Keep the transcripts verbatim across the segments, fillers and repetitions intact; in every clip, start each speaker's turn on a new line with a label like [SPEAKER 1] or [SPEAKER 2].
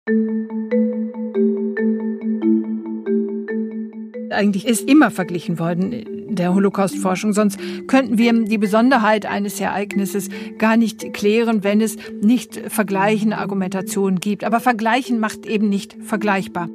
[SPEAKER 1] Eigentlich ist immer verglichen worden in der Holocaust-Forschung, sonst könnten wir die Besonderheit eines Ereignisses gar nicht klären, wenn es nicht vergleichende Argumentationen gibt. Aber Vergleichen macht eben nicht vergleichbar.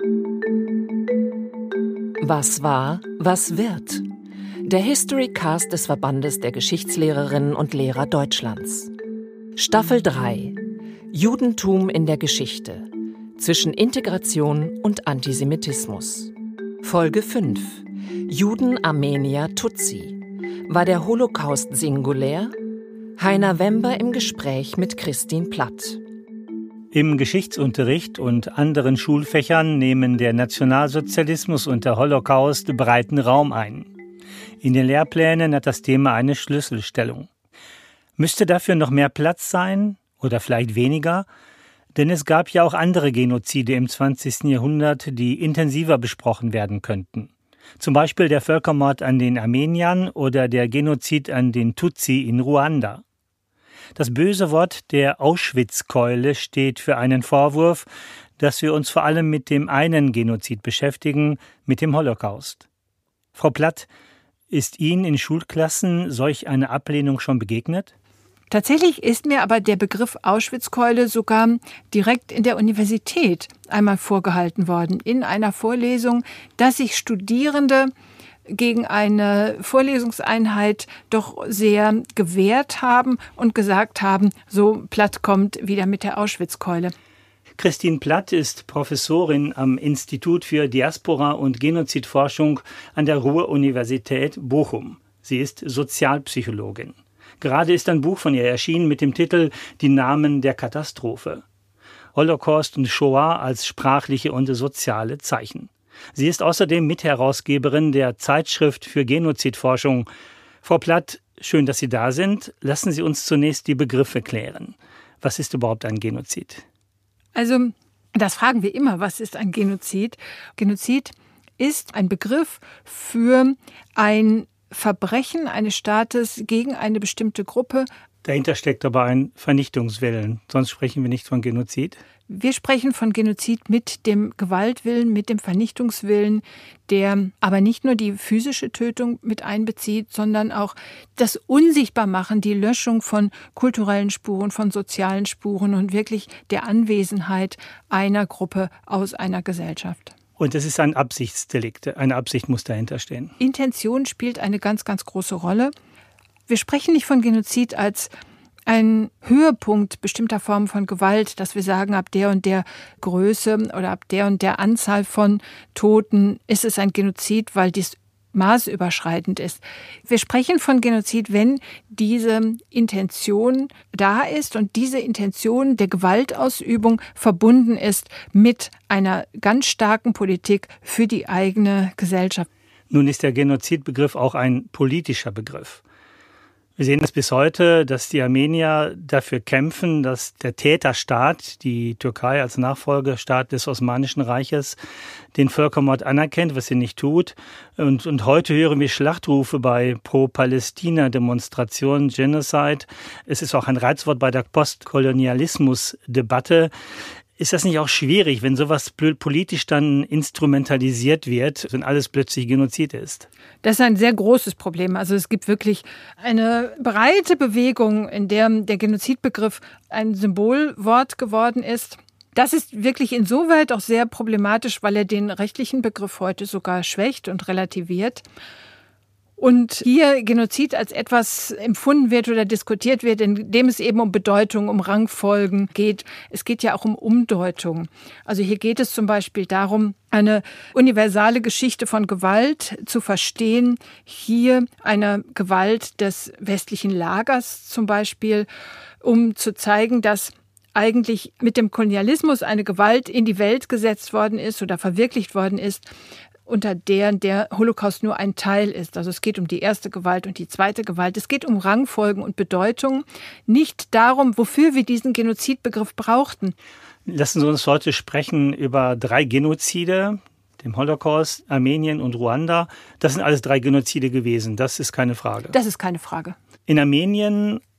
[SPEAKER 2] Was war, was wird? Der Historycast des Verbandes der Geschichtslehrerinnen und Lehrer Deutschlands. Staffel drei. Judentum in der Geschichte. Zwischen Integration und Antisemitismus. Folge fünf. Juden, Armenier, Tutsi. War der Holocaust singulär? Heiner Wember im Gespräch mit Christine Platt.
[SPEAKER 3] Im Geschichtsunterricht und anderen Schulfächern nehmen der Nationalsozialismus und der Holocaust breiten Raum ein. In den Lehrplänen hat das Thema eine Schlüsselstellung. Müsste dafür noch mehr Platz sein oder vielleicht weniger? Denn es gab ja auch andere Genozide im zwanzigsten Jahrhundert, die intensiver besprochen werden könnten. Zum Beispiel der Völkermord an den Armeniern oder der Genozid an den Tutsi in Ruanda. Das böse Wort der Auschwitz-Keule steht für einen Vorwurf, dass wir uns vor allem mit dem einen Genozid beschäftigen, mit dem Holocaust. Frau Platt, ist Ihnen in Schulklassen solch eine Ablehnung schon begegnet?
[SPEAKER 1] Tatsächlich ist mir aber der Begriff Auschwitz-Keule sogar direkt in der Universität einmal vorgehalten worden, in einer Vorlesung, dass sich Studierende gegen eine Vorlesungseinheit doch sehr gewehrt haben und gesagt haben, so Platt kommt wieder mit der Auschwitz-Keule.
[SPEAKER 3] Christine Platt ist Professorin am Institut für Diaspora- und Genozidforschung an der Ruhr-Universität Bochum. Sie ist Sozialpsychologin. Gerade ist ein Buch von ihr erschienen mit dem Titel »Die Namen der Katastrophe«. Holocaust und Shoah als sprachliche und soziale Zeichen. Sie ist außerdem Mitherausgeberin der Zeitschrift für Genozidforschung. Frau Platt, schön, dass Sie da sind. Lassen Sie uns zunächst die Begriffe klären. Was ist überhaupt ein Genozid?
[SPEAKER 1] Also, das fragen wir immer, was ist ein Genozid? Genozid ist ein Begriff für ein Verbrechen eines Staates gegen eine bestimmte Gruppe.
[SPEAKER 3] Dahinter steckt aber ein Vernichtungswillen, sonst sprechen wir nicht von Genozid.
[SPEAKER 1] Wir sprechen von Genozid mit dem Gewaltwillen, mit dem Vernichtungswillen, der aber nicht nur die physische Tötung mit einbezieht, sondern auch das Unsichtbarmachen, die Löschung von kulturellen Spuren, von sozialen Spuren und wirklich der Anwesenheit einer Gruppe aus einer Gesellschaft.
[SPEAKER 3] Und es ist ein Absichtsdelikt, eine Absicht muss dahinter stehen.
[SPEAKER 1] Intention spielt eine ganz, ganz große Rolle. Wir sprechen nicht von Genozid als ein Höhepunkt bestimmter Formen von Gewalt, dass wir sagen, ab der und der Größe oder ab der und der Anzahl von Toten ist es ein Genozid, weil dies maßüberschreitend ist. Wir sprechen von Genozid, wenn diese Intention da ist und diese Intention der Gewaltausübung verbunden ist mit einer ganz starken Politik für die eigene Gesellschaft.
[SPEAKER 3] Nun ist der Genozidbegriff auch ein politischer Begriff. Wir sehen es bis heute, dass die Armenier dafür kämpfen, dass der Täterstaat, die Türkei als Nachfolgestaat des Osmanischen Reiches, den Völkermord anerkennt, was sie nicht tut. Und, und heute hören wir Schlachtrufe bei Pro-Palästina-Demonstrationen, Genocide. Es ist auch ein Reizwort bei der Postkolonialismus-Debatte. Ist das nicht auch schwierig, wenn sowas politisch dann instrumentalisiert wird und alles plötzlich Genozid ist?
[SPEAKER 1] Das ist ein sehr großes Problem. Also es gibt wirklich eine breite Bewegung, in der der Genozidbegriff ein Symbolwort geworden ist. Das ist wirklich insoweit auch sehr problematisch, weil er den rechtlichen Begriff heute sogar schwächt und relativiert. Und hier Genozid als etwas empfunden wird oder diskutiert wird, in dem es eben um Bedeutung, um Rangfolgen geht. Es geht ja auch um Umdeutung. Also hier geht es zum Beispiel darum, eine universale Geschichte von Gewalt zu verstehen. Hier eine Gewalt des westlichen Lagers zum Beispiel, um zu zeigen, dass eigentlich mit dem Kolonialismus eine Gewalt in die Welt gesetzt worden ist oder verwirklicht worden ist, unter der der Holocaust nur ein Teil ist. Also es geht um die erste Gewalt und die zweite Gewalt. Es geht um Rangfolgen und Bedeutung, nicht darum, wofür wir diesen Genozidbegriff brauchten.
[SPEAKER 3] Lassen Sie uns heute sprechen über drei Genozide, dem Holocaust, Armenien und Ruanda. Das sind alles drei Genozide gewesen, das ist keine Frage.
[SPEAKER 1] Das ist keine Frage.
[SPEAKER 3] In Armenien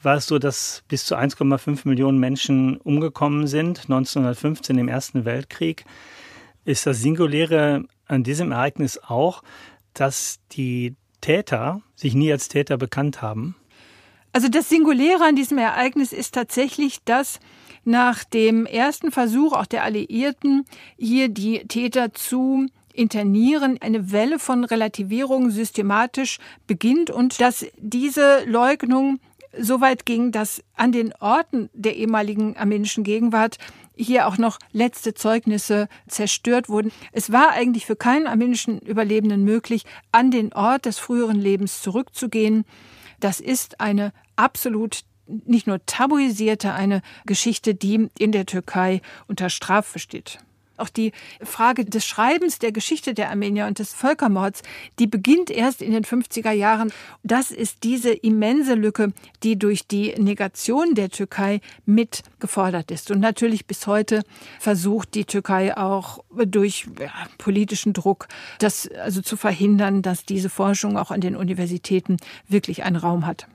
[SPEAKER 3] war es so, dass bis zu eins Komma fünf Millionen Menschen umgekommen sind, neunzehnhundertfünfzehn im Ersten Weltkrieg. Ist das Singuläre an diesem Ereignis auch, dass die Täter sich nie als Täter bekannt haben?
[SPEAKER 1] Also das Singuläre an diesem Ereignis ist tatsächlich, dass nach dem ersten Versuch auch der Alliierten, hier die Täter zu internieren, eine Welle von Relativierung systematisch beginnt und dass diese Leugnung so weit ging, dass an den Orten der ehemaligen armenischen Gegenwart hier auch noch letzte Zeugnisse zerstört wurden. Es war eigentlich für keinen armenischen Überlebenden möglich, an den Ort des früheren Lebens zurückzugehen. Das ist eine absolut nicht nur tabuisierte, eine Geschichte, die in der Türkei unter Strafe steht. Auch die Frage des Schreibens der Geschichte der Armenier und des Völkermords, die beginnt erst in den fünfziger Jahren. Das ist diese immense Lücke, die durch die Negation der Türkei mit gefordert ist. Und natürlich bis heute versucht die Türkei auch durch ja, politischen Druck, das also zu verhindern, dass diese Forschung auch an den Universitäten wirklich einen Raum hat.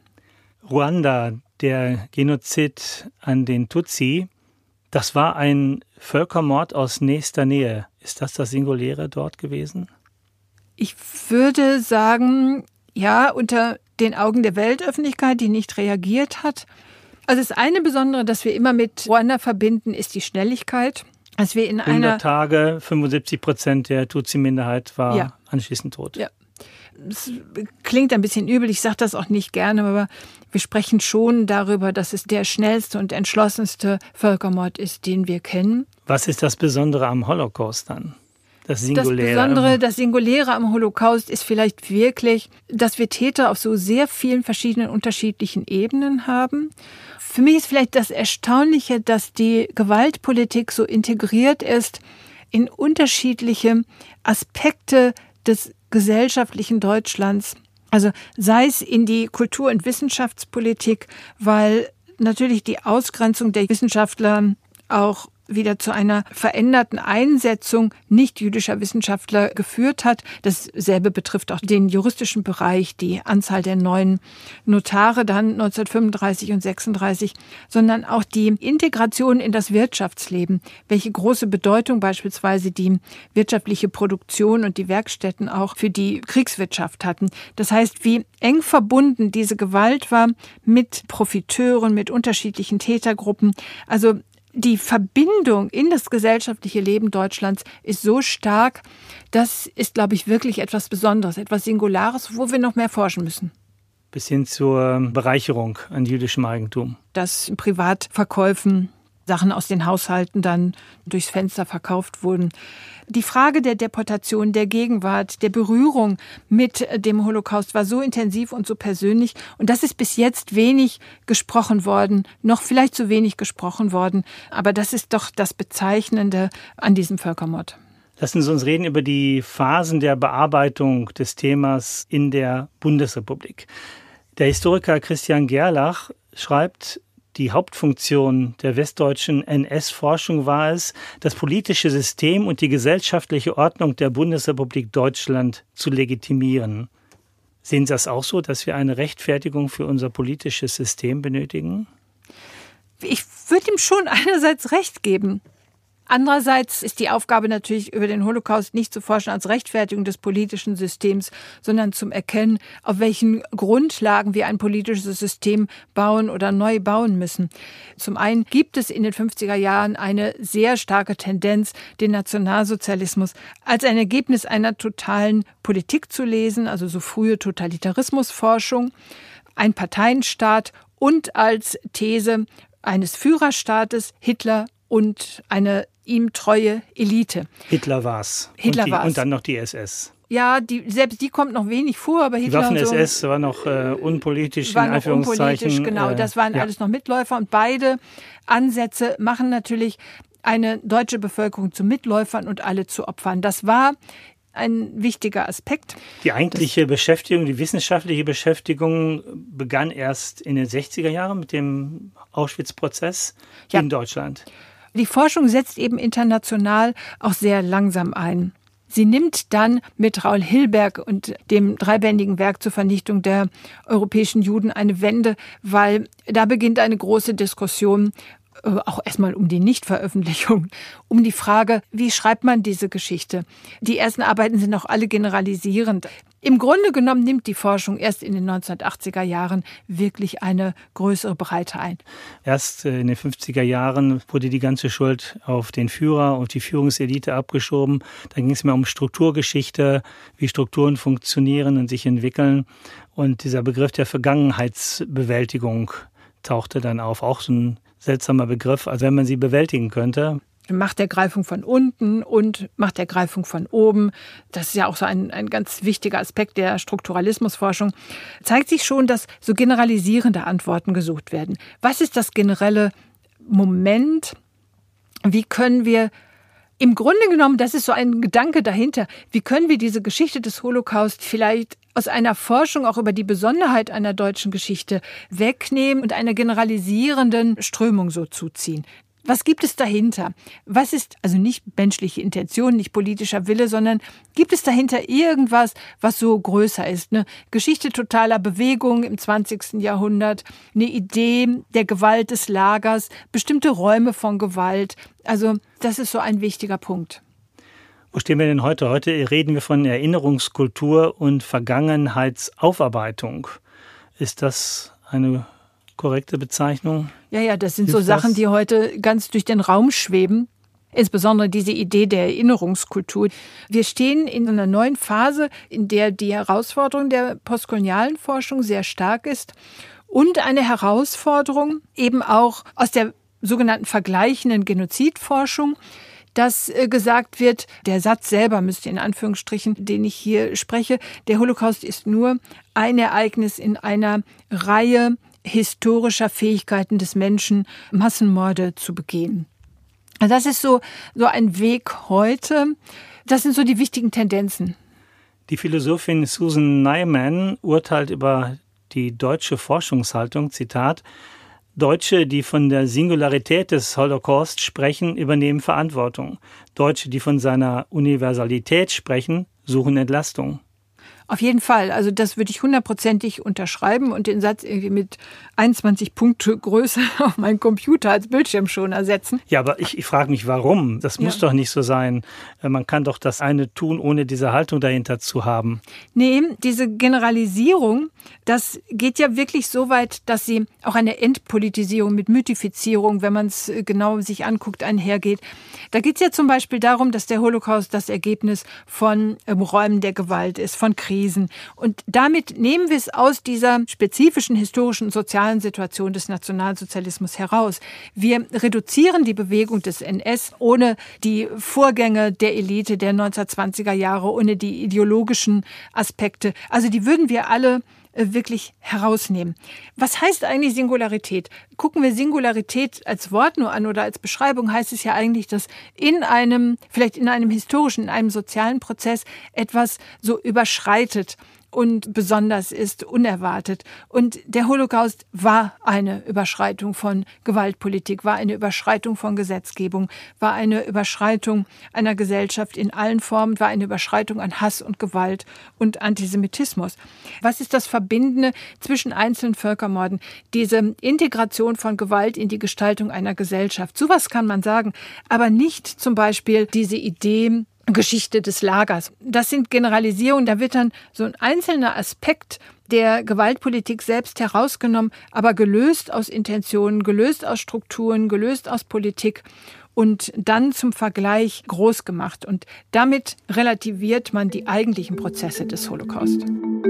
[SPEAKER 3] Ruanda, der Genozid an den Tutsi, das war ein Völkermord aus nächster Nähe. Ist das das Singuläre dort gewesen?
[SPEAKER 1] Ich würde sagen, ja, unter den Augen der Weltöffentlichkeit, die nicht reagiert hat. Also das eine Besondere, das wir immer mit Ruanda verbinden, ist die Schnelligkeit. Als wir in einer
[SPEAKER 3] hundert Tage, fünfundsiebzig Prozent der Tutsi-Minderheit war ja. anschließend tot.
[SPEAKER 1] Ja. Es klingt ein bisschen übel, ich sage das auch nicht gerne, aber wir sprechen schon darüber, dass es der schnellste und entschlossenste Völkermord ist, den wir kennen.
[SPEAKER 3] Was ist das Besondere am Holocaust dann? Das Singuläre?
[SPEAKER 1] Das Besondere, das Singuläre am Holocaust ist vielleicht wirklich, dass wir Täter auf so sehr vielen verschiedenen unterschiedlichen Ebenen haben. Für mich ist vielleicht das Erstaunliche, dass die Gewaltpolitik so integriert ist in unterschiedliche Aspekte des gesellschaftlichen Deutschlands. Also sei es in die Kultur- und Wissenschaftspolitik, weil natürlich die Ausgrenzung der Wissenschaftler auch wieder zu einer veränderten Einsetzung nicht-jüdischer Wissenschaftler geführt hat. Dasselbe betrifft auch den juristischen Bereich, die Anzahl der neuen Notare dann neunzehnhundertfünfunddreißig und sechsunddreißig, sondern auch die Integration in das Wirtschaftsleben, welche große Bedeutung beispielsweise die wirtschaftliche Produktion und die Werkstätten auch für die Kriegswirtschaft hatten. Das heißt, wie eng verbunden diese Gewalt war mit Profiteuren, mit unterschiedlichen Tätergruppen. Also die Verbindung in das gesellschaftliche Leben Deutschlands ist so stark, das ist, glaube ich, wirklich etwas Besonderes, etwas Singulares, wo wir noch mehr forschen müssen.
[SPEAKER 3] Bis hin zur Bereicherung an jüdischem Eigentum.
[SPEAKER 1] Dass in Privatverkäufen Sachen aus den Haushalten dann durchs Fenster verkauft wurden. Die Frage der Deportation, der Gegenwart, der Berührung mit dem Holocaust war so intensiv und so persönlich. Und das ist bis jetzt wenig gesprochen worden, noch vielleicht zu wenig gesprochen worden. Aber das ist doch das Bezeichnende an diesem Völkermord.
[SPEAKER 3] Lassen Sie uns reden über die Phasen der Bearbeitung des Themas in der Bundesrepublik. Der Historiker Christian Gerlach schreibt, die Hauptfunktion der westdeutschen N S-Forschung war es, das politische System und die gesellschaftliche Ordnung der Bundesrepublik Deutschland zu legitimieren. Sehen Sie das auch so, dass wir eine Rechtfertigung für unser politisches System benötigen?
[SPEAKER 1] Ich würde ihm schon einerseits recht geben. Andererseits ist die Aufgabe natürlich, über den Holocaust nicht zu forschen als Rechtfertigung des politischen Systems, sondern zum Erkennen, auf welchen Grundlagen wir ein politisches System bauen oder neu bauen müssen. Zum einen gibt es in den fünfziger Jahren eine sehr starke Tendenz, den Nationalsozialismus als ein Ergebnis einer totalen Politik zu lesen, also so frühe Totalitarismusforschung, ein Parteienstaat und als These eines Führerstaates, Hitler und eine ihm treue Elite.
[SPEAKER 3] Hitler war's.
[SPEAKER 1] Hitler
[SPEAKER 3] und, die,
[SPEAKER 1] war's.
[SPEAKER 3] Und dann noch die S S.
[SPEAKER 1] Ja, die, selbst die kommt noch wenig vor, aber Hitler.
[SPEAKER 3] Die Waffen-S S
[SPEAKER 1] so
[SPEAKER 3] war noch äh, unpolitisch,
[SPEAKER 1] war
[SPEAKER 3] in
[SPEAKER 1] noch
[SPEAKER 3] Anführungszeichen.
[SPEAKER 1] Unpolitisch, genau,
[SPEAKER 3] äh,
[SPEAKER 1] das waren
[SPEAKER 3] ja.
[SPEAKER 1] alles noch Mitläufer und beide Ansätze machen natürlich eine deutsche Bevölkerung zu Mitläufern und alle zu Opfern. Das war ein wichtiger Aspekt.
[SPEAKER 3] Die eigentliche das Beschäftigung, die wissenschaftliche Beschäftigung begann erst in den sechziger Jahren mit dem Auschwitz-Prozess
[SPEAKER 1] ja.
[SPEAKER 3] in Deutschland.
[SPEAKER 1] Die Forschung setzt eben international auch sehr langsam ein. Sie nimmt dann mit Raoul Hilberg und dem dreibändigen Werk zur Vernichtung der europäischen Juden eine Wende, weil da beginnt eine große Diskussion, auch erstmal um die Nichtveröffentlichung, um die Frage, wie schreibt man diese Geschichte? Die ersten Arbeiten sind auch alle generalisierend. Im Grunde genommen nimmt die Forschung erst in den neunzehnhundertachtziger Jahren wirklich eine größere Breite ein.
[SPEAKER 3] Erst in den fünfziger Jahren wurde die ganze Schuld auf den Führer und die Führungselite abgeschoben. Da ging es mehr um Strukturgeschichte, wie Strukturen funktionieren und sich entwickeln. Und dieser Begriff der Vergangenheitsbewältigung tauchte dann auf, auch so ein seltsamer Begriff, als wenn man sie bewältigen könnte.
[SPEAKER 1] Machtergreifung von unten und Machtergreifung von oben. Das ist ja auch so ein, ein ganz wichtiger Aspekt der Strukturalismusforschung. Zeigt sich schon, dass so generalisierende Antworten gesucht werden. Was ist das generelle Moment? Wie können wir im Grunde genommen, das ist so ein Gedanke dahinter, wie können wir diese Geschichte des Holocaust vielleicht aus einer Forschung auch über die Besonderheit einer deutschen Geschichte wegnehmen und einer generalisierenden Strömung so zuziehen? Was gibt es dahinter? Was ist also nicht menschliche Intention, nicht politischer Wille, sondern gibt es dahinter irgendwas, was so größer ist? Eine Geschichte totaler Bewegung im zwanzigsten Jahrhundert, eine Idee der Gewalt des Lagers, bestimmte Räume von Gewalt. Also das ist so ein wichtiger Punkt.
[SPEAKER 3] Wo stehen wir denn heute? Heute reden wir von Erinnerungskultur und Vergangenheitsaufarbeitung. Ist das eine korrekte Bezeichnung?
[SPEAKER 1] Ja, ja, das sind so Sachen, die heute ganz durch den Raum schweben. Insbesondere diese Idee der Erinnerungskultur. Wir stehen in einer neuen Phase, in der die Herausforderung der postkolonialen Forschung sehr stark ist und eine Herausforderung eben auch aus der sogenannten vergleichenden Genozidforschung, dass gesagt wird, der Satz selber müsste in Anführungsstrichen, den ich hier spreche, der Holocaust ist nur ein Ereignis in einer Reihe historischer Fähigkeiten des Menschen, Massenmorde zu begehen. Das ist so, so ein Weg heute. Das sind so die wichtigen Tendenzen.
[SPEAKER 3] Die Philosophin Susan Neiman urteilt über die deutsche Forschungshaltung, Zitat, Deutsche, die von der Singularität des Holocaust sprechen, übernehmen Verantwortung. Deutsche, die von seiner Universalität sprechen, suchen Entlastung.
[SPEAKER 1] Auf jeden Fall. Also das würde ich hundertprozentig unterschreiben und den Satz irgendwie mit einundzwanzig Punkte Größe auf meinen Computer als Bildschirmschoner setzen.
[SPEAKER 3] Ja, aber ich, ich frage mich, warum? Das muss ja doch nicht so sein. Man kann doch das eine tun, ohne diese Haltung dahinter zu haben.
[SPEAKER 1] Nee, diese Generalisierung, das geht ja wirklich so weit, dass sie auch eine Entpolitisierung mit Mythifizierung, wenn man es genau sich anguckt, einhergeht. Da geht es ja zum Beispiel darum, dass der Holocaust das Ergebnis von ähm, Räumen der Gewalt ist, von Krisen. Und damit nehmen wir es aus dieser spezifischen historischen und sozialen Situation des Nationalsozialismus heraus. Wir reduzieren die Bewegung des N S ohne die Vorgänge der Elite der neunzehnhundertzwanziger Jahre, ohne die ideologischen Aspekte. Also die würden wir alle wirklich herausnehmen. Was heißt eigentlich Singularität? Gucken wir Singularität als Wort nur an oder als Beschreibung, heißt es ja eigentlich, dass in einem, vielleicht in einem historischen, in einem sozialen Prozess etwas so überschreitet und besonders ist, unerwartet. Und der Holocaust war eine Überschreitung von Gewaltpolitik, war eine Überschreitung von Gesetzgebung, war eine Überschreitung einer Gesellschaft in allen Formen, war eine Überschreitung an Hass und Gewalt und Antisemitismus. Was ist das Verbindende zwischen einzelnen Völkermorden? Diese Integration von Gewalt in die Gestaltung einer Gesellschaft. Sowas kann man sagen, aber nicht zum Beispiel diese Idee, Geschichte des Lagers. Das sind Generalisierungen, da wird dann so ein einzelner Aspekt der Gewaltpolitik selbst herausgenommen, aber gelöst aus Intentionen, gelöst aus Strukturen, gelöst aus Politik und dann zum Vergleich groß gemacht. Und damit relativiert man die eigentlichen Prozesse des Holocaust.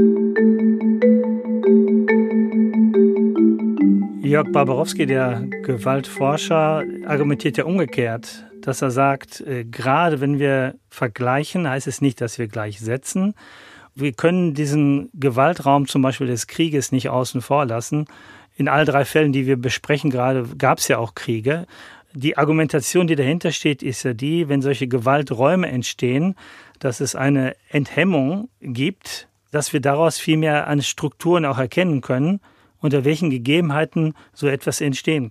[SPEAKER 3] Jörg Barbarowski, der Gewaltforscher, argumentiert ja umgekehrt, dass er sagt, äh, gerade wenn wir vergleichen, heißt es nicht, dass wir gleichsetzen. Wir können diesen Gewaltraum zum Beispiel des Krieges nicht außen vor lassen. In all drei Fällen, die wir besprechen gerade, gab es ja auch Kriege. Die Argumentation, die dahinter steht, ist ja die, wenn solche Gewalträume entstehen, dass es eine Enthemmung gibt, dass wir daraus viel mehr an Strukturen auch erkennen können, unter welchen Gegebenheiten so etwas entstehen kann.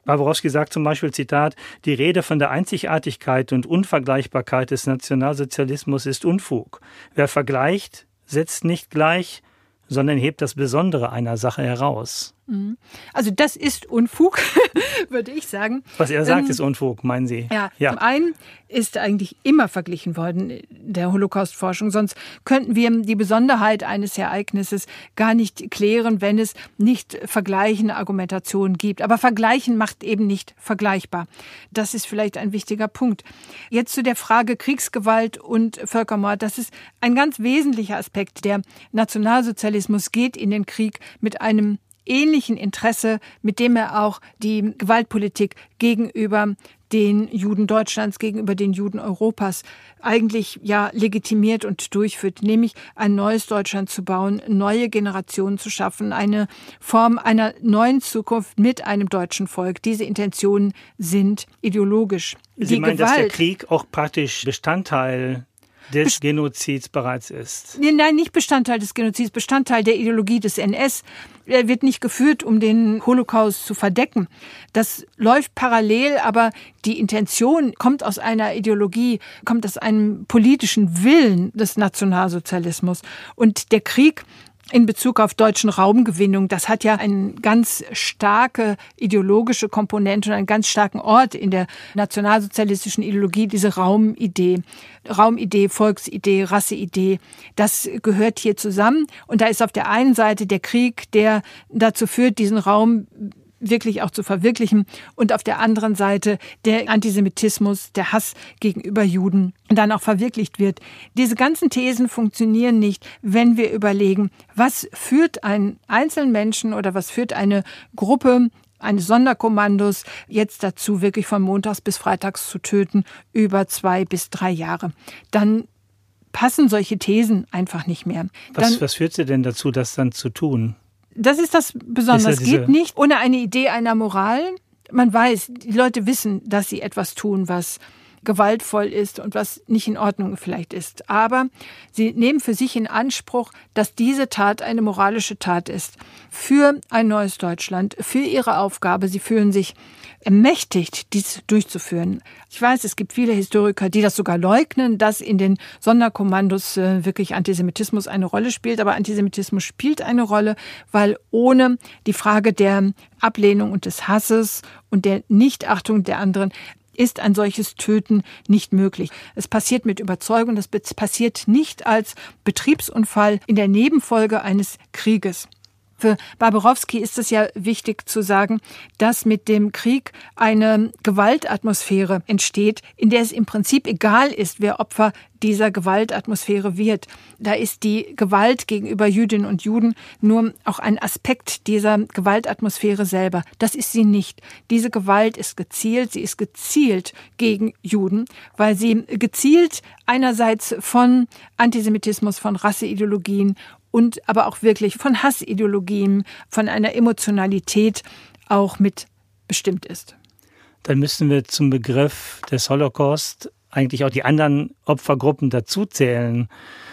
[SPEAKER 3] Barbarowski sagt zum Beispiel, Zitat, die Rede von der Einzigartigkeit und Unvergleichbarkeit des Nationalsozialismus ist Unfug. Wer vergleicht, setzt nicht gleich, sondern hebt das Besondere einer Sache heraus.
[SPEAKER 1] Also das ist Unfug, würde ich sagen.
[SPEAKER 3] Was er sagt,
[SPEAKER 1] ähm,
[SPEAKER 3] ist Unfug, meinen Sie?
[SPEAKER 1] Ja, ja, zum einen ist eigentlich immer verglichen worden in der Holocaust-Forschung. Sonst könnten wir die Besonderheit eines Ereignisses gar nicht klären, wenn es nicht vergleichende Argumentationen gibt. Aber Vergleichen macht eben nicht vergleichbar. Das ist vielleicht ein wichtiger Punkt. Jetzt zu der Frage Kriegsgewalt und Völkermord. Das ist ein ganz wesentlicher Aspekt. Der Nationalsozialismus geht in den Krieg mit einem ähnlichen Interesse, mit dem er auch die Gewaltpolitik gegenüber den Juden Deutschlands, gegenüber den Juden Europas eigentlich ja legitimiert und durchführt, nämlich ein neues Deutschland zu bauen, neue Generationen zu schaffen, eine Form einer neuen Zukunft mit einem deutschen Volk. Diese Intentionen sind ideologisch.
[SPEAKER 3] Sie
[SPEAKER 1] die
[SPEAKER 3] meinen,
[SPEAKER 1] Gewalt,
[SPEAKER 3] dass der Krieg auch praktisch Bestandteil des Genozids bereits ist?
[SPEAKER 1] Nein, nicht Bestandteil des Genozids, Bestandteil der Ideologie des N S. Er wird nicht geführt, um den Holocaust zu verdecken. Das läuft parallel, aber die Intention kommt aus einer Ideologie, kommt aus einem politischen Willen des Nationalsozialismus. Und der Krieg in Bezug auf deutschen Raumgewinnung, das hat ja eine ganz starke ideologische Komponente und einen ganz starken Ort in der nationalsozialistischen Ideologie, diese Raumidee. Raumidee, Volksidee, Rasseidee, das gehört hier zusammen. Und da ist auf der einen Seite der Krieg, der dazu führt, diesen Raum wirklich auch zu verwirklichen, und auf der anderen Seite der Antisemitismus, der Hass gegenüber Juden dann auch verwirklicht wird. Diese ganzen Thesen funktionieren nicht, wenn wir überlegen, was führt einen einzelnen Menschen oder was führt eine Gruppe eines Sonderkommandos jetzt dazu, wirklich von montags bis freitags zu töten, über zwei bis drei Jahre. Dann passen solche Thesen einfach nicht mehr.
[SPEAKER 3] Was,
[SPEAKER 1] Dann,
[SPEAKER 3] was führt sie denn dazu, das dann zu tun?
[SPEAKER 1] Das ist das Besondere. Es geht nicht ohne eine Idee einer Moral. Man weiß, die Leute wissen, dass sie etwas tun, was gewaltvoll ist und was nicht in Ordnung vielleicht ist. Aber sie nehmen für sich in Anspruch, dass diese Tat eine moralische Tat ist. Für ein neues Deutschland, für ihre Aufgabe. Sie fühlen sich ermächtigt, dies durchzuführen. Ich weiß, es gibt viele Historiker, die das sogar leugnen, dass in den Sonderkommandos äh, wirklich Antisemitismus eine Rolle spielt. Aber Antisemitismus spielt eine Rolle, weil ohne die Frage der Ablehnung und des Hasses und der Nichtachtung der anderen ist ein solches Töten nicht möglich. Es passiert mit Überzeugung, das passiert nicht als Betriebsunfall in der Nebenfolge eines Krieges. Für Barbarowski ist es ja wichtig zu sagen, dass mit dem Krieg eine Gewaltatmosphäre entsteht, in der es im Prinzip egal ist, wer Opfer dieser Gewaltatmosphäre wird. Da ist die Gewalt gegenüber Jüdinnen und Juden nur auch ein Aspekt dieser Gewaltatmosphäre selber. Das ist sie nicht. Diese Gewalt ist gezielt, sie ist gezielt gegen Juden, weil sie gezielt einerseits von Antisemitismus, von Rasseideologien und aber auch wirklich von Hassideologien, von einer Emotionalität auch mit bestimmt ist.
[SPEAKER 3] Dann müssen wir zum Begriff des Holocaust eigentlich auch die anderen Opfergruppen dazuzählen.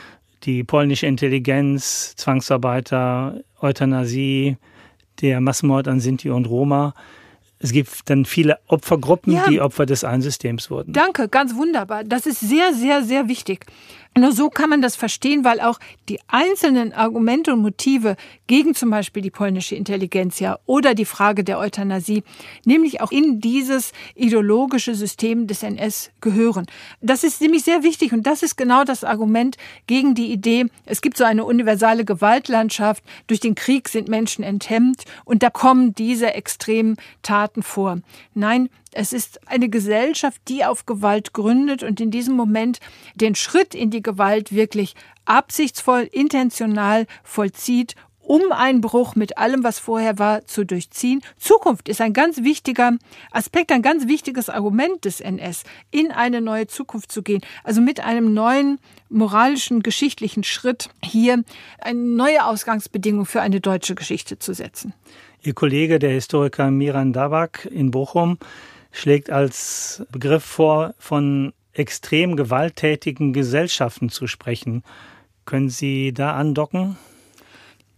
[SPEAKER 3] Die polnische Intelligenz, Zwangsarbeiter, Euthanasie, der Massenmord an Sinti und Roma. Es gibt dann viele Opfergruppen, ja, die Opfer des einen Systems wurden.
[SPEAKER 1] Danke, ganz wunderbar. Das ist sehr, sehr, sehr wichtig. Nur so kann man das verstehen, weil auch die einzelnen Argumente und Motive gegen zum Beispiel die polnische Intelligenzia oder die Frage der Euthanasie, nämlich auch in dieses ideologische System des N S gehören. Das ist nämlich sehr wichtig und das ist genau das Argument gegen die Idee, es gibt so eine universale Gewaltlandschaft, durch den Krieg sind Menschen enthemmt und da kommen diese extremen Taten vor. Nein, es ist eine Gesellschaft, die auf Gewalt gründet und in diesem Moment den Schritt in die Gewalt wirklich absichtsvoll, intentional vollzieht, um einen Bruch mit allem, was vorher war, zu durchziehen. Zukunft ist ein ganz wichtiger Aspekt, ein ganz wichtiges Argument des N S, in eine neue Zukunft zu gehen. Also mit einem neuen moralischen, geschichtlichen Schritt hier eine neue Ausgangsbedingung für eine deutsche Geschichte zu setzen.
[SPEAKER 3] Ihr Kollege, der Historiker Miran Dabak in Bochum, schlägt als Begriff vor, von extrem gewalttätigen Gesellschaften zu sprechen. Können Sie da andocken?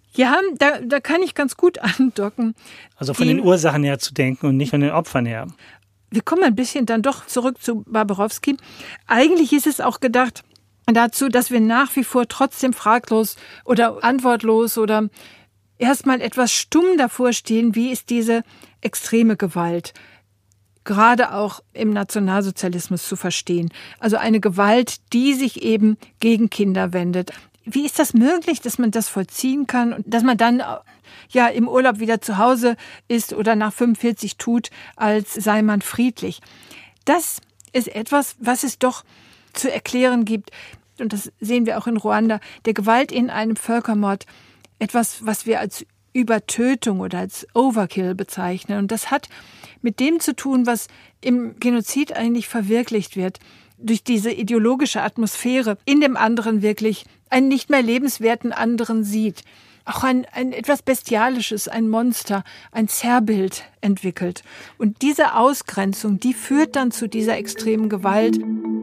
[SPEAKER 1] Ja, da, da kann ich ganz gut andocken.
[SPEAKER 3] Also von die, den Ursachen her zu denken und nicht von den Opfern her.
[SPEAKER 1] Wir kommen ein bisschen dann doch zurück zu Barbarowski. Eigentlich ist es auch gedacht dazu, dass wir nach wie vor trotzdem fraglos oder antwortlos oder erstmal etwas stumm davor stehen, wie ist diese extreme Gewalt gerade auch im Nationalsozialismus zu verstehen. Also eine Gewalt, die sich eben gegen Kinder wendet. Wie ist das möglich, dass man das vollziehen kann und dass man dann ja im Urlaub wieder zu Hause ist oder nach fünfundvierzig tut, als sei man friedlich? Das ist etwas, was es doch zu erklären gibt. Und das sehen wir auch in Ruanda. Der Gewalt in einem Völkermord, etwas, was wir als Übertötung oder als Overkill bezeichnen. Und das hat mit dem zu tun, was im Genozid eigentlich verwirklicht wird. Durch diese ideologische Atmosphäre in dem anderen wirklich einen nicht mehr lebenswerten anderen sieht. Auch ein, ein etwas Bestialisches, ein Monster, ein Zerrbild entwickelt. Und diese Ausgrenzung, die führt dann zu dieser extremen Gewalt.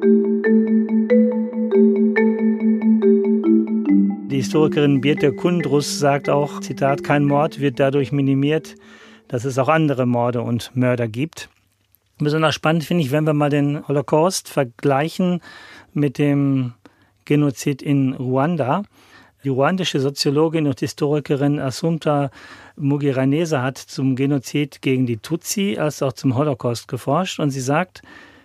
[SPEAKER 3] Die Historikerin Birte Kundrus sagt auch, Zitat, kein Mord wird dadurch minimiert, dass es auch andere Morde und Mörder gibt. Besonders spannend finde ich, wenn wir mal den Holocaust vergleichen mit dem Genozid in Ruanda. Die ruandische Soziologin und Historikerin Assumpta Mugiraneza hat zum Genozid gegen die Tutsi als auch zum Holocaust geforscht und sie sagt,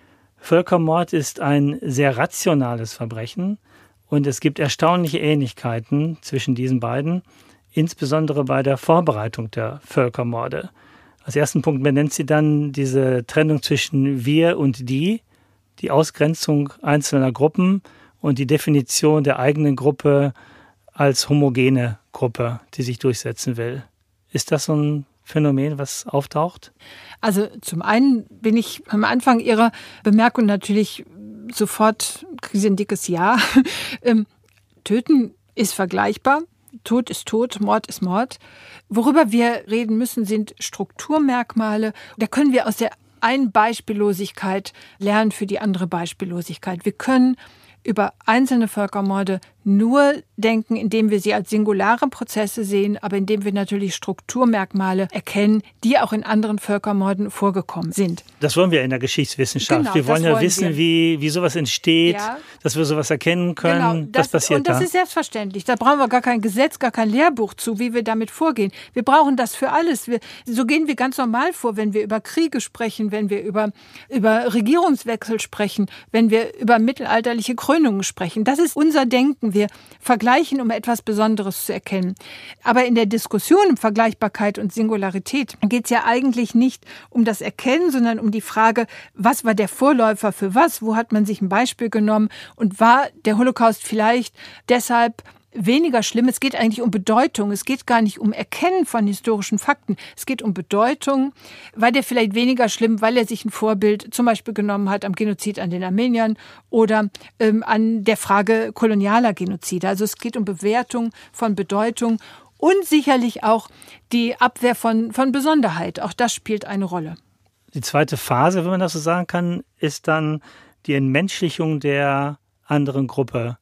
[SPEAKER 3] Völkermord ist ein sehr rationales Verbrechen und es gibt erstaunliche Ähnlichkeiten zwischen diesen beiden, insbesondere bei der Vorbereitung der Völkermorde. Als ersten Punkt benennt sie dann diese Trennung zwischen wir und die, die Ausgrenzung einzelner Gruppen und die Definition der eigenen Gruppe als homogene Gruppe, die sich durchsetzen will. Ist das so ein Phänomen, was auftaucht?
[SPEAKER 1] Also zum einen bin ich am Anfang Ihrer Bemerkung natürlich sofort ein dickes Ja. ähm, Töten ist vergleichbar. Tod ist Tod, Mord ist Mord. Worüber wir reden müssen, sind Strukturmerkmale. Da können wir aus der einen Beispiellosigkeit lernen für die andere Beispiellosigkeit. Wir können über einzelne Völkermorde nur denken, indem wir sie als singulare Prozesse sehen, aber indem wir natürlich Strukturmerkmale erkennen, die auch in anderen Völkermorden vorgekommen sind.
[SPEAKER 3] Das wollen wir in der Geschichtswissenschaft.
[SPEAKER 1] Genau,
[SPEAKER 3] wir wollen ja wissen,
[SPEAKER 1] wir.
[SPEAKER 3] wie, wie sowas entsteht, ja. dass wir sowas erkennen können.
[SPEAKER 1] Genau, das,
[SPEAKER 3] was passiert
[SPEAKER 1] und das
[SPEAKER 3] da?
[SPEAKER 1] ist selbstverständlich. Da brauchen wir gar kein Gesetz, gar kein Lehrbuch zu, wie wir damit vorgehen. Wir brauchen das für alles. Wir, so gehen wir ganz normal vor, wenn wir über Kriege sprechen, wenn wir über, über Regierungswechsel sprechen, wenn wir über mittelalterliche Krönungen sprechen. Das ist unser Denken. Wir vergleichen, um etwas Besonderes zu erkennen. Aber in der Diskussion um Vergleichbarkeit und Singularität geht es ja eigentlich nicht um das Erkennen, sondern um die Frage, was war der Vorläufer für was? Wo hat man sich ein Beispiel genommen? Und war der Holocaust vielleicht deshalb weniger schlimm? Es geht eigentlich um Bedeutung. Es geht gar nicht um Erkennen von historischen Fakten. Es geht um Bedeutung. War der vielleicht weniger schlimm, weil er sich ein Vorbild zum Beispiel genommen hat am Genozid an den Armeniern oder ähm, an der Frage kolonialer Genozide. Also es geht um Bewertung von Bedeutung und sicherlich auch die Abwehr von, von Besonderheit. Auch das spielt eine Rolle.
[SPEAKER 3] Die zweite Phase, wenn man das so sagen kann, ist dann die Entmenschlichung der anderen Gruppe.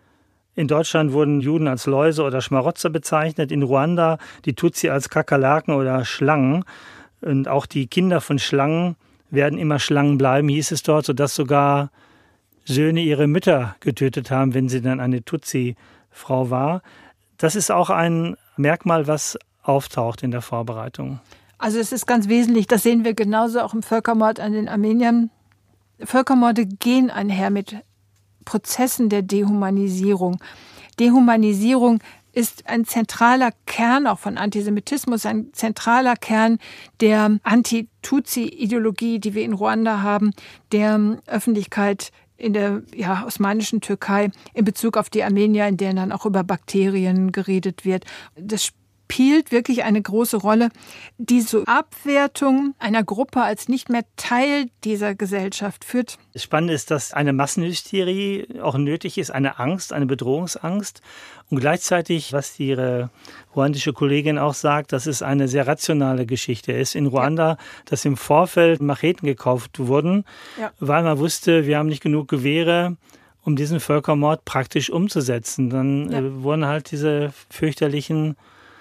[SPEAKER 3] In Deutschland wurden Juden als Läuse oder Schmarotzer bezeichnet, in Ruanda die Tutsi als Kakerlaken oder Schlangen. Und auch die Kinder von Schlangen werden immer Schlangen bleiben, hieß es dort, sodass sogar Söhne ihre Mütter getötet haben, wenn sie dann eine Tutsi-Frau war. Das ist auch ein Merkmal, was auftaucht in der Vorbereitung.
[SPEAKER 1] Also es ist ganz wesentlich, das sehen wir genauso auch im Völkermord an den Armeniern. Völkermorde gehen einher mit Prozessen der Dehumanisierung. Dehumanisierung ist ein zentraler Kern auch von Antisemitismus, ein zentraler Kern der Anti-Tutsi-Ideologie, die wir in Ruanda haben, der Öffentlichkeit in der ja, osmanischen Türkei in Bezug auf die Armenier, in der dann auch über Bakterien geredet wird. Das spielt wirklich eine große Rolle. Diese Abwertung einer Gruppe als nicht mehr Teil dieser Gesellschaft führt.
[SPEAKER 3] Das Spannende ist, dass eine Massenhysterie auch nötig ist, eine Angst, eine Bedrohungsangst. Und gleichzeitig, was ihre ruandische Kollegin auch sagt, dass es eine sehr rationale Geschichte ist. In Ruanda, ja. dass im Vorfeld Macheten gekauft wurden, ja. weil man wusste, wir haben nicht genug Gewehre, um diesen Völkermord praktisch umzusetzen. Dann ja. äh, wurden halt diese fürchterlichen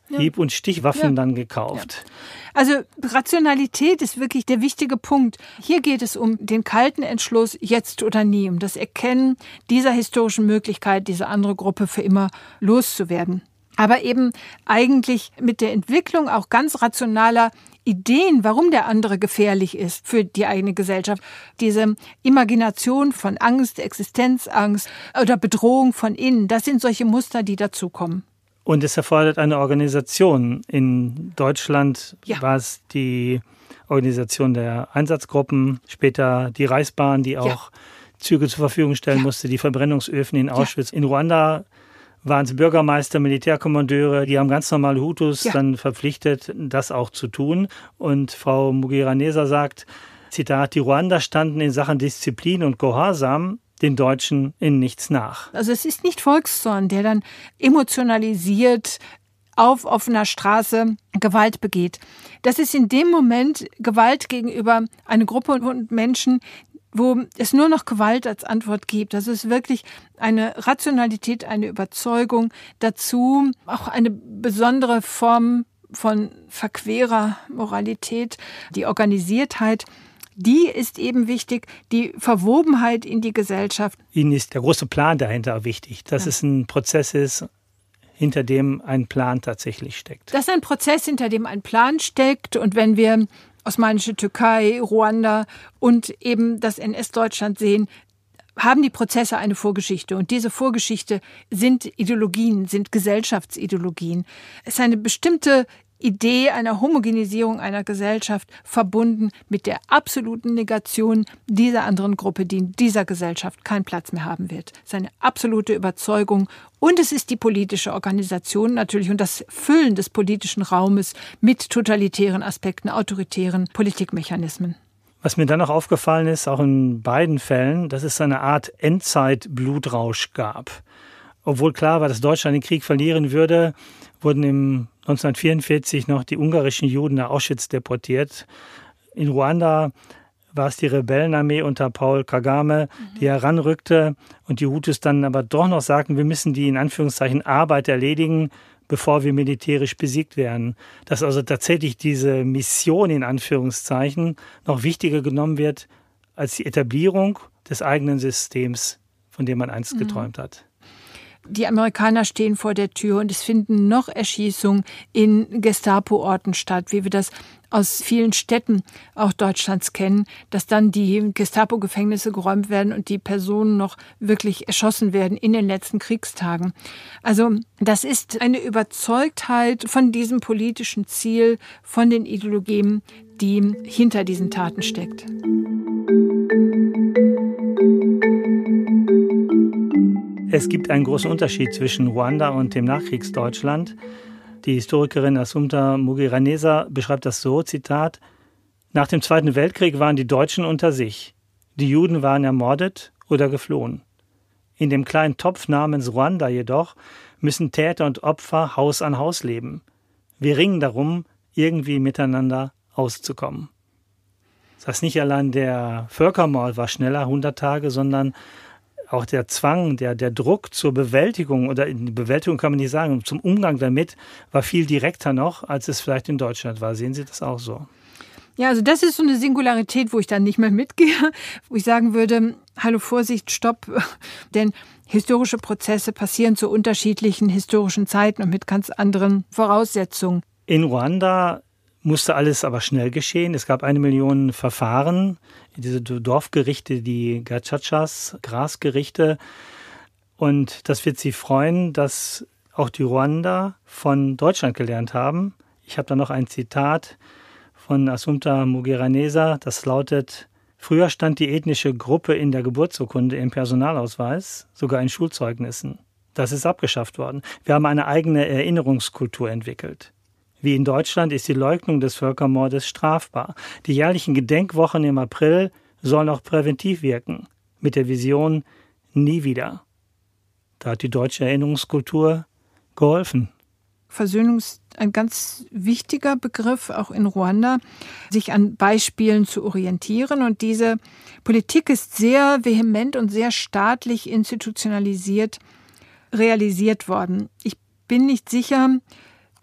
[SPEAKER 3] ja. Hieb- und Stichwaffen ja. dann gekauft.
[SPEAKER 1] Ja. Also Rationalität ist wirklich der wichtige Punkt. Hier geht es um den kalten Entschluss, jetzt oder nie, um das Erkennen dieser historischen Möglichkeit, diese andere Gruppe für immer loszuwerden. Aber eben eigentlich mit der Entwicklung auch ganz rationaler Ideen, warum der andere gefährlich ist für die eigene Gesellschaft. Diese Imagination von Angst, Existenzangst oder Bedrohung von innen, das sind solche Muster, die dazukommen.
[SPEAKER 3] Und es erfordert eine Organisation. In Deutschland ja. war es die Organisation der Einsatzgruppen, später die Reichsbahn, die auch ja. Züge zur Verfügung stellen ja. musste, die Verbrennungsöfen in Auschwitz. Ja. In Ruanda waren es Bürgermeister, Militärkommandeure, die haben ganz normale Hutus ja. dann verpflichtet, das auch zu tun. Und Frau Mugiraneza sagt, Zitat, die Ruander standen in Sachen Disziplin und Gehorsam den Deutschen in nichts nach.
[SPEAKER 1] Also es ist nicht Volkszorn, der dann emotionalisiert auf offener Straße Gewalt begeht. Das ist in dem Moment Gewalt gegenüber einer Gruppe von Menschen, wo es nur noch Gewalt als Antwort gibt. Das ist wirklich eine Rationalität, eine Überzeugung, dazu auch eine besondere Form von verquerer Moralität, die Organisiertheit. Die ist eben wichtig, die Verwobenheit in die Gesellschaft.
[SPEAKER 3] Ihnen ist der große Plan dahinter wichtig, dass ja. es ein Prozess ist, hinter dem ein Plan tatsächlich steckt.
[SPEAKER 1] Das ist ein Prozess, hinter dem ein Plan steckt. Und wenn wir Osmanische Türkei, Ruanda und eben das N S-Deutschland sehen, haben die Prozesse eine Vorgeschichte. Und diese Vorgeschichte sind Ideologien, sind Gesellschaftsideologien. Es ist eine bestimmte Idee einer Homogenisierung einer Gesellschaft verbunden mit der absoluten Negation dieser anderen Gruppe, die in dieser Gesellschaft keinen Platz mehr haben wird. Es ist eine absolute Überzeugung. Und es ist die politische Organisation natürlich und das Füllen des politischen Raumes mit totalitären Aspekten, autoritären Politikmechanismen.
[SPEAKER 3] Was mir dann noch aufgefallen ist, auch in beiden Fällen, dass es eine Art Endzeit-Blutrausch gab. Obwohl klar war, dass Deutschland den Krieg verlieren würde, wurden im neunzehnhundertvierundvierzig noch die ungarischen Juden nach Auschwitz deportiert. In Ruanda war es die Rebellenarmee unter Paul Kagame, die heranrückte und die Hutus dann aber doch noch sagten, wir müssen die in Anführungszeichen Arbeit erledigen, bevor wir militärisch besiegt werden. Dass also tatsächlich diese Mission in Anführungszeichen noch wichtiger genommen wird als die Etablierung des eigenen Systems, von dem man einst mhm. geträumt hat.
[SPEAKER 1] Die Amerikaner stehen vor der Tür und es finden noch Erschießungen in Gestapo-Orten statt, wie wir das aus vielen Städten auch Deutschlands kennen, dass dann die Gestapo-Gefängnisse geräumt werden und die Personen noch wirklich erschossen werden in den letzten Kriegstagen. Also das ist eine Überzeugtheit von diesem politischen Ziel, von den Ideologien, die hinter diesen Taten steckt.
[SPEAKER 3] Es gibt einen großen Unterschied zwischen Ruanda und dem Nachkriegsdeutschland. Die Historikerin Assumpta Mugiraneza beschreibt das so, Zitat, nach dem Zweiten Weltkrieg waren die Deutschen unter sich. Die Juden waren ermordet oder geflohen. In dem kleinen Topf namens Ruanda jedoch müssen Täter und Opfer Haus an Haus leben. Wir ringen darum, irgendwie miteinander auszukommen. Das heißt, nicht allein der Völkermord war schneller, hundert Tage, sondern auch der Zwang, der, der Druck zur Bewältigung, oder die Bewältigung kann man nicht sagen, zum Umgang damit, war viel direkter noch, als es vielleicht in Deutschland war. Sehen Sie das auch so?
[SPEAKER 1] Ja, also das ist so eine Singularität, wo ich dann nicht mehr mitgehe, wo ich sagen würde, hallo, Vorsicht, stopp, denn historische Prozesse passieren zu unterschiedlichen historischen Zeiten und mit ganz anderen Voraussetzungen.
[SPEAKER 3] In Ruanda musste alles aber schnell geschehen. Es gab eine Million Verfahren, diese Dorfgerichte, die Gachachas, Grasgerichte. Und das wird Sie freuen, dass auch die Ruander von Deutschland gelernt haben. Ich habe da noch ein Zitat von Assumpta Mugiraneza, das lautet, früher stand die ethnische Gruppe in der Geburtsurkunde im Personalausweis, sogar in Schulzeugnissen. Das ist abgeschafft worden. Wir haben eine eigene Erinnerungskultur entwickelt. Wie in Deutschland ist die Leugnung des Völkermordes strafbar. Die jährlichen Gedenkwochen im April sollen auch präventiv wirken, mit der Vision nie wieder. Da hat die deutsche Erinnerungskultur geholfen.
[SPEAKER 1] Versöhnung ist ein ganz wichtiger Begriff, auch in Ruanda, sich an Beispielen zu orientieren. Und diese Politik ist sehr vehement und sehr staatlich institutionalisiert realisiert worden. Ich bin nicht sicher,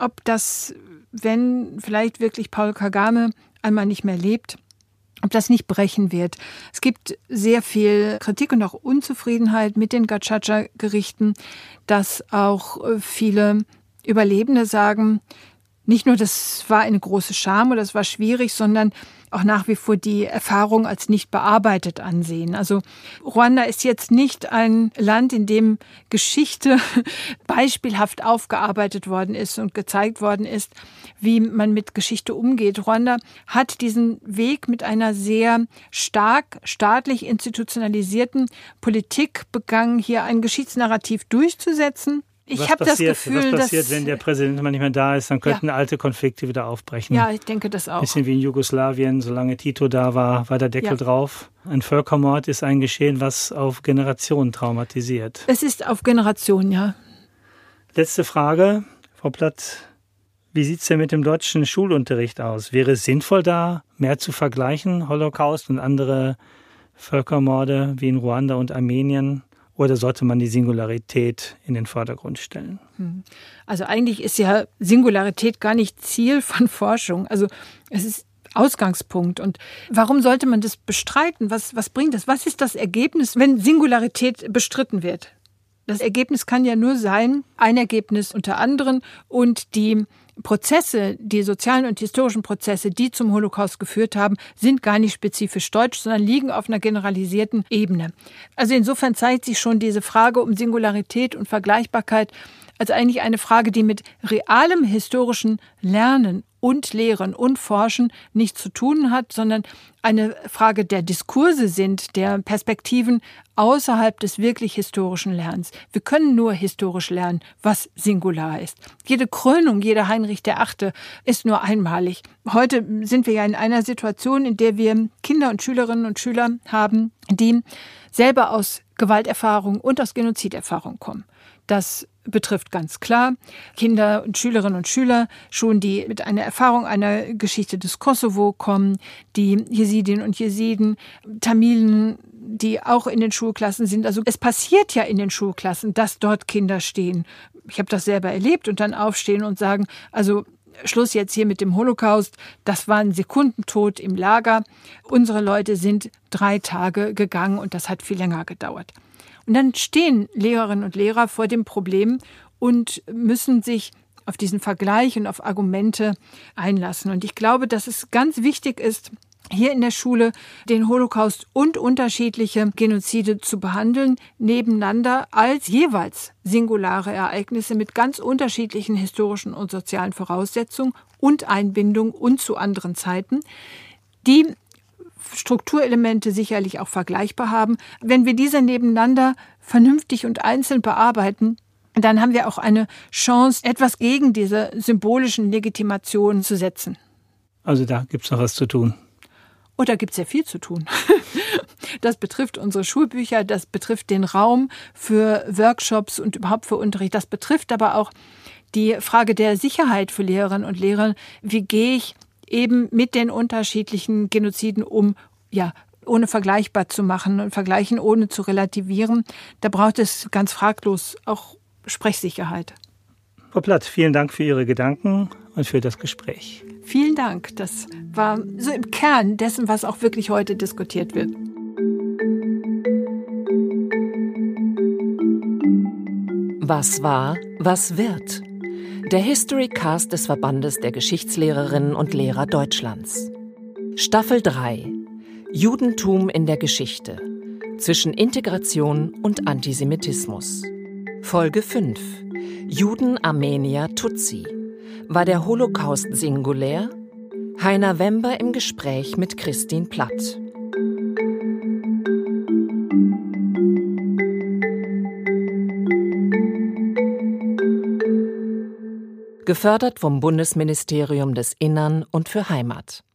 [SPEAKER 1] ob das, wenn vielleicht wirklich Paul Kagame einmal nicht mehr lebt, ob das nicht brechen wird. Es gibt sehr viel Kritik und auch Unzufriedenheit mit den Gacaca-Gerichten, dass auch viele Überlebende sagen, nicht nur, das war eine große Scham oder das war schwierig, sondern auch nach wie vor die Erfahrung als nicht bearbeitet ansehen. Also Ruanda ist jetzt nicht ein Land, in dem Geschichte beispielhaft aufgearbeitet worden ist und gezeigt worden ist, wie man mit Geschichte umgeht. Ruanda hat diesen Weg mit einer sehr stark staatlich institutionalisierten Politik begangen, hier ein Geschichtsnarrativ durchzusetzen. Ich habe das Gefühl,
[SPEAKER 3] was passiert,
[SPEAKER 1] dass,
[SPEAKER 3] wenn der Präsident mal nicht mehr da ist, dann könnten ja. alte Konflikte wieder aufbrechen.
[SPEAKER 1] Ja, ich denke das auch.
[SPEAKER 3] Ein bisschen wie in Jugoslawien, solange Tito da war, war der Deckel ja. drauf. Ein Völkermord ist ein Geschehen, was auf Generationen traumatisiert.
[SPEAKER 1] Es ist auf Generationen, ja.
[SPEAKER 3] Letzte Frage, Frau Platt. Wie sieht es denn mit dem deutschen Schulunterricht aus? Wäre es sinnvoll, da mehr zu vergleichen, Holocaust und andere Völkermorde wie in Ruanda und Armenien? Oder sollte man die Singularität in den Vordergrund stellen?
[SPEAKER 1] Also eigentlich ist ja Singularität gar nicht Ziel von Forschung. Also es ist Ausgangspunkt. Und warum sollte man das bestreiten? Was, was bringt das? Was ist das Ergebnis, wenn Singularität bestritten wird? Das Ergebnis kann ja nur sein, ein Ergebnis unter anderen, und die Prozesse, die sozialen und historischen Prozesse, die zum Holocaust geführt haben, sind gar nicht spezifisch deutsch, sondern liegen auf einer generalisierten Ebene. Also insofern zeigt sich schon diese Frage um Singularität und Vergleichbarkeit als eigentlich eine Frage, die mit realem historischen Lernen und Lehren und Forschen nichts zu tun hat, sondern eine Frage der Diskurse sind, der Perspektiven außerhalb des wirklich historischen Lernens. Wir können nur historisch lernen, was singular ist. Jede Krönung, jeder Heinrich der Achte ist nur einmalig. Heute sind wir ja in einer Situation, in der wir Kinder und Schülerinnen und Schüler haben, die selber aus Gewalterfahrung und aus Genoziderfahrung kommen. Das betrifft ganz klar Kinder und Schülerinnen und Schüler, schon die mit einer Erfahrung einer Geschichte des Kosovo kommen, die Jesidinnen und Jesiden, Tamilen, die auch in den Schulklassen sind. Also es passiert ja in den Schulklassen, dass dort Kinder stehen. Ich habe das selber erlebt und dann aufstehen und sagen, also Schluss jetzt hier mit dem Holocaust, das war ein Sekundentod im Lager. Unsere Leute sind drei Tage gegangen und das hat viel länger gedauert. Und dann stehen Lehrerinnen und Lehrer vor dem Problem und müssen sich auf diesen Vergleich und auf Argumente einlassen. Und ich glaube, dass es ganz wichtig ist, hier in der Schule den Holocaust und unterschiedliche Genozide zu behandeln, nebeneinander als jeweils singulare Ereignisse mit ganz unterschiedlichen historischen und sozialen Voraussetzungen und Einbindung und zu anderen Zeiten, die Strukturelemente sicherlich auch vergleichbar haben. Wenn wir diese nebeneinander vernünftig und einzeln bearbeiten, dann haben wir auch eine Chance, etwas gegen diese symbolischen Legitimationen zu setzen.
[SPEAKER 3] Also da gibt es noch was zu tun.
[SPEAKER 1] Und da gibt es ja viel zu tun. Das betrifft unsere Schulbücher, das betrifft den Raum für Workshops und überhaupt für Unterricht. Das betrifft aber auch die Frage der Sicherheit für Lehrerinnen und Lehrer. Wie gehe ich eben mit den unterschiedlichen Genoziden um, ja, ohne vergleichbar zu machen und vergleichen, ohne zu relativieren. Da braucht es ganz fraglos auch Sprechsicherheit.
[SPEAKER 3] Frau Platt, vielen Dank für Ihre Gedanken und für das Gespräch.
[SPEAKER 1] Vielen Dank. Das war so im Kern dessen, was auch wirklich heute diskutiert wird.
[SPEAKER 2] Was war, was wird? Der Historycast des Verbandes der Geschichtslehrerinnen und Lehrer Deutschlands. Staffel drei. Judentum in der Geschichte. Zwischen Integration und Antisemitismus. Folge fünf. Juden, Armenier, Tutsi. War der Holocaust singulär? Heiner Wember im Gespräch mit Christine Platt. Gefördert vom Bundesministerium des Innern und für Heimat.